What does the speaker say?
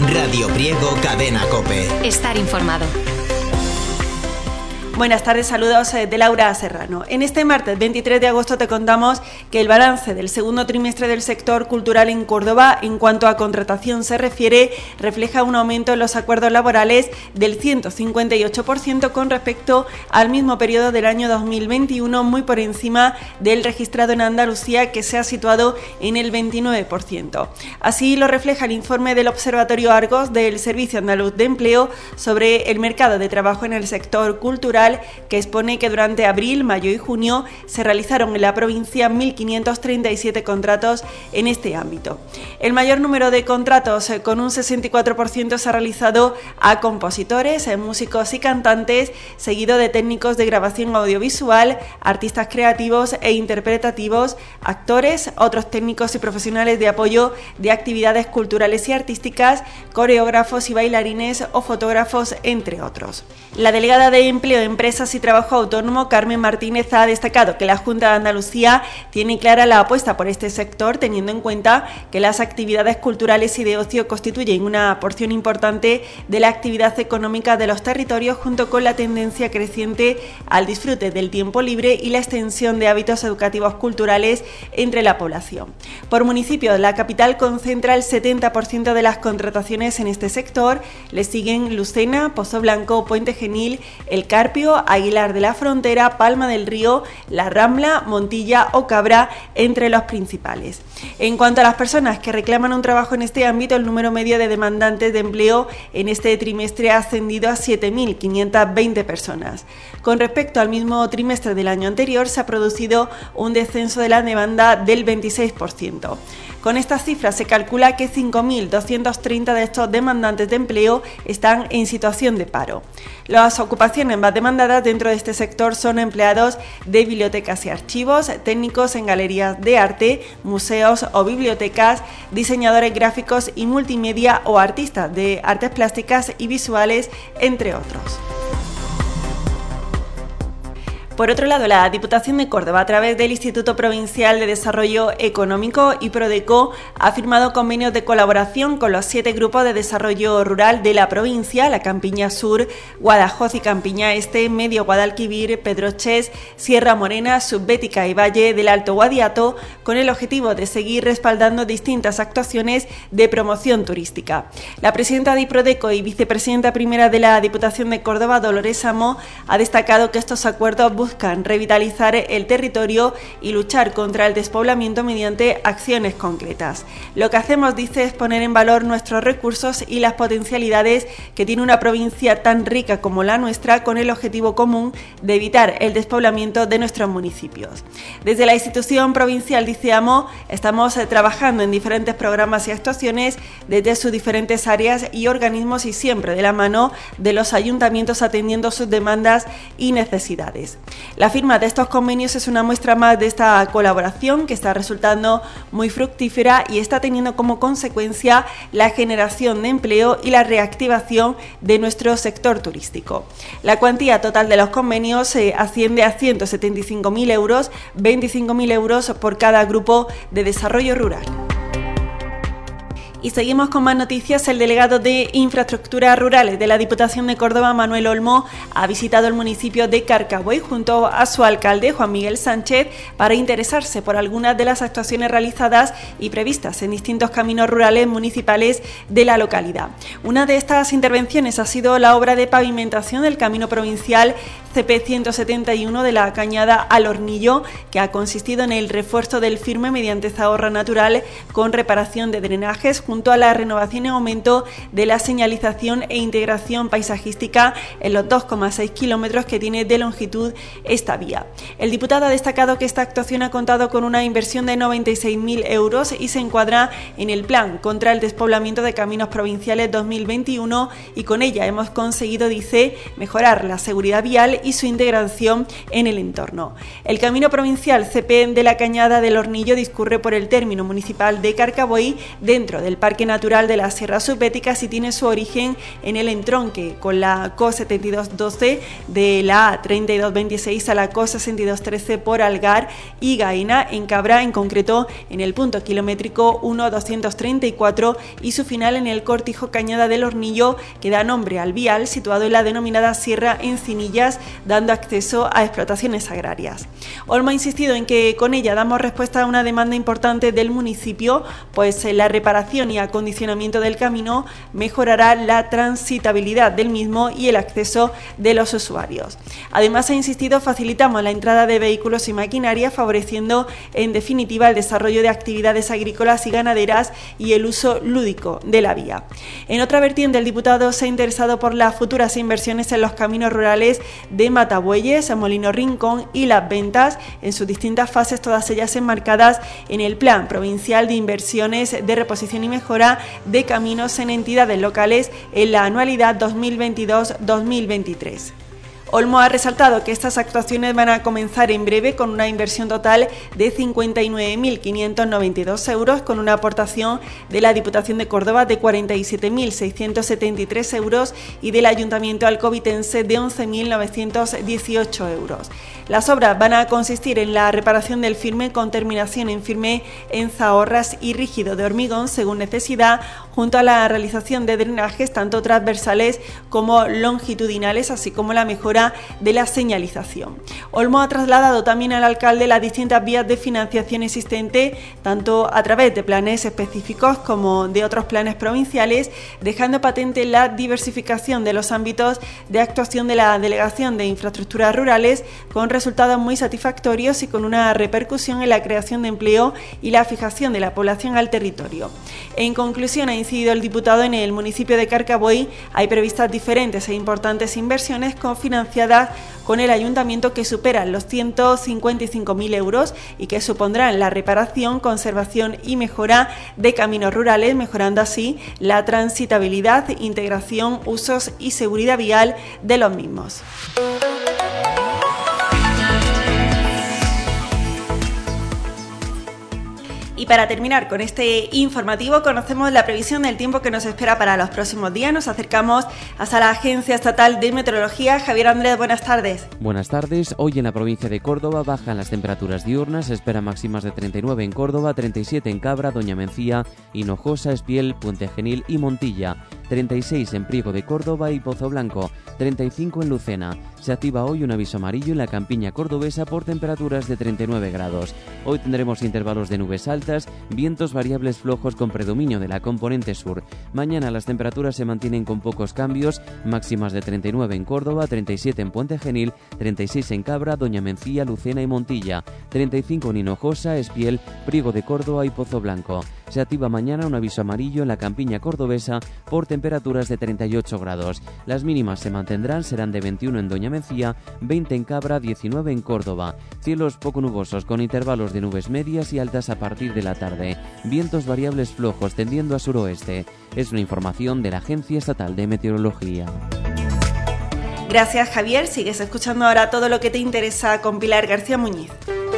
Radio Priego, Cadena COPE. Estar informado. Buenas tardes, saludos de Laura Serrano. En este martes 23 de agosto te contamos que el balance del segundo trimestre del sector cultural en Córdoba, en cuanto a contratación se refiere, refleja un aumento en los acuerdos laborales del 158% con respecto al mismo periodo del año 2021, muy por encima del registrado en Andalucía, que se ha situado en el 29%. Así lo refleja el informe del Observatorio Argos del Servicio Andaluz de Empleo sobre el mercado de trabajo en el sector cultural, que expone que durante abril, mayo y junio se realizaron en la provincia 1.537 contratos en este ámbito. El mayor número de contratos, con un 64%, se ha realizado a compositores, músicos y cantantes, seguido de técnicos de grabación audiovisual, artistas creativos e interpretativos, actores, otros técnicos y profesionales de apoyo de actividades culturales y artísticas, coreógrafos y bailarines o fotógrafos, entre otros. La delegada de Empleo, Empresas y Trabajo Autónomo, Carmen Martínez, ha destacado que la Junta de Andalucía tiene clara la apuesta por este sector, teniendo en cuenta que las actividades culturales y de ocio constituyen una porción importante de la actividad económica de los territorios, junto con la tendencia creciente al disfrute del tiempo libre y la extensión de hábitos educativos culturales entre la población. Por municipio, la capital concentra el 70% de las contrataciones en este sector. Le siguen Lucena, Pozo Blanco, Puente Genil, El Carpio, Aguilar de la Frontera, Palma del Río, La Rambla, Montilla o Cabra, entre los principales. En cuanto a las personas que reclaman un trabajo en este ámbito, el número medio de demandantes de empleo en este trimestre ha ascendido a 7.520 personas. Con respecto al mismo trimestre del año anterior, se ha producido un descenso de la demanda del 26%. Con estas cifras se calcula que 5.230 de estos demandantes de empleo están en situación de paro. Las ocupaciones más demandadas dentro de este sector son empleados de bibliotecas y archivos, técnicos en galerías de arte, museos o bibliotecas, diseñadores gráficos y multimedia o artistas de artes plásticas y visuales, entre otros. Por otro lado, la Diputación de Córdoba, a través del Instituto Provincial de Desarrollo Económico y Prodeco, ha firmado convenios de colaboración con los 7 grupos de desarrollo rural de la provincia: la Campiña Sur, Guadajoz y Campiña Este, Medio Guadalquivir, Pedroches, Sierra Morena, Subbética y Valle del Alto Guadiato, con el objetivo de seguir respaldando distintas actuaciones de promoción turística. La presidenta de Prodeco y vicepresidenta primera de la Diputación de Córdoba, Dolores Amo, ha destacado que estos acuerdos buscan revitalizar el territorio y luchar contra el despoblamiento mediante acciones concretas. Lo que hacemos, dice, es poner en valor nuestros recursos y las potencialidades que tiene una provincia tan rica como la nuestra, con el objetivo común de evitar el despoblamiento de nuestros municipios. Desde la institución provincial, dice Amo, estamos trabajando en diferentes programas y actuaciones desde sus diferentes áreas y organismos, y siempre de la mano de los ayuntamientos, atendiendo sus demandas y necesidades. La firma de estos convenios es una muestra más de esta colaboración, que está resultando muy fructífera y está teniendo como consecuencia la generación de empleo y la reactivación de nuestro sector turístico. La cuantía total de los convenios asciende a 175.000 euros, 25.000 euros por cada grupo de desarrollo rural. Y seguimos con más noticias. El delegado de Infraestructuras Rurales de la Diputación de Córdoba, Manuel Olmo, ha visitado el municipio de Carcagüey junto a su alcalde, Juan Miguel Sánchez, para interesarse por algunas de las actuaciones realizadas y previstas en distintos caminos rurales municipales de la localidad. Una de estas intervenciones ha sido la obra de pavimentación del camino provincial CP 171 de la Cañada al Hornillo, que ha consistido en el refuerzo del firme mediante zahorra natural con reparación de drenajes, junto a la renovación y aumento de la señalización e integración paisajística en los 2,6 kilómetros que tiene de longitud esta vía. El diputado ha destacado que esta actuación ha contado con una inversión de 96.000 euros y se encuadra en el Plan contra el Despoblamiento de Caminos Provinciales 2021, y con ella hemos conseguido, dice, mejorar la seguridad vial vial y su integración en el entorno. El Camino Provincial CP de la Cañada del Hornillo discurre por el término municipal de Carcaboí dentro del Parque Natural de las Sierras Subbéticas y tiene su origen en el entronque con la CO7212 de la A3226 a la CO6213 por Algar y Gaena en Cabra, en concreto en el punto kilométrico 1-234 y su final en el cortijo Cañada del Hornillo, que da nombre al vial situado en la denominada Sierra Encinillas, dando acceso a explotaciones agrarias. Olmo ha insistido en que con ella damos respuesta a una demanda importante del municipio, pues la reparación y acondicionamiento del camino mejorará la transitabilidad del mismo y el acceso de los usuarios. Además, ha insistido, facilitamos la entrada de vehículos y maquinaria, favoreciendo en definitiva el desarrollo de actividades agrícolas y ganaderas y el uso lúdico de la vía. En otra vertiente, el diputado se ha interesado por las futuras inversiones en los caminos rurales de Matabueyes, Molino Rincón y Las Ventas, en sus distintas fases, todas ellas enmarcadas en el Plan Provincial de Inversiones de Reposición y Mejora de Caminos en entidades locales en la anualidad 2022-2023. Olmo ha resaltado que estas actuaciones van a comenzar en breve con una inversión total de 59.592 euros, con una aportación de la Diputación de Córdoba de 47.673 euros y del Ayuntamiento alcobitense de 11.918 euros. Las obras van a consistir en la reparación del firme con terminación en firme en zahorras y rígido de hormigón según necesidad, junto a la realización de drenajes tanto transversales como longitudinales, así como la mejora de la señalización. Olmo ha trasladado también al alcalde las distintas vías de financiación existentes, tanto a través de planes específicos como de otros planes provinciales, dejando patente la diversificación de los ámbitos de actuación de la Delegación de Infraestructuras Rurales, con resultados muy satisfactorios y con una repercusión en la creación de empleo y la fijación de la población al territorio. En conclusión, ha incidido el diputado en el municipio de Carcaboí hay previstas diferentes e importantes inversiones cofinanciadas con el ayuntamiento que superan los 155.000 euros y que supondrán la reparación, conservación y mejora de caminos rurales, mejorando así la transitabilidad, integración, usos y seguridad vial de los mismos. Y para terminar con este informativo, conocemos la previsión del tiempo que nos espera para los próximos días. Nos acercamos hasta la Agencia Estatal de Meteorología. Javier Andrés, buenas tardes. Buenas tardes. Hoy en la provincia de Córdoba bajan las temperaturas diurnas. Se esperan máximas de 39 en Córdoba, 37 en Cabra, Doña Mencía, Hinojosa, Espiel, Puente Genil y Montilla. 36 en Priego de Córdoba y Pozo Blanco, 35 en Lucena. Se activa hoy un aviso amarillo en la campiña cordobesa por temperaturas de 39 grados. Hoy tendremos intervalos de nubes altas, vientos variables flojos con predominio de la componente sur. Mañana las temperaturas se mantienen con pocos cambios, máximas de 39 en Córdoba, 37 en Puente Genil, 36 en Cabra, Doña Mencía, Lucena y Montilla, 35 en Hinojosa, Espiel, Priego de Córdoba y Pozo Blanco. Se activa mañana un aviso amarillo en la campiña cordobesa por temperaturas de 38 grados. Las mínimas se mantendrán, serán de 21 en Doña Mencía, 20 en Cabra, 19 en Córdoba. Cielos poco nubosos con intervalos de nubes medias y altas a partir de la tarde. Vientos variables flojos tendiendo a suroeste. Es una información de la Agencia Estatal de Meteorología. Gracias, Javier. Sigues escuchando ahora todo lo que te interesa con Pilar García Muñiz.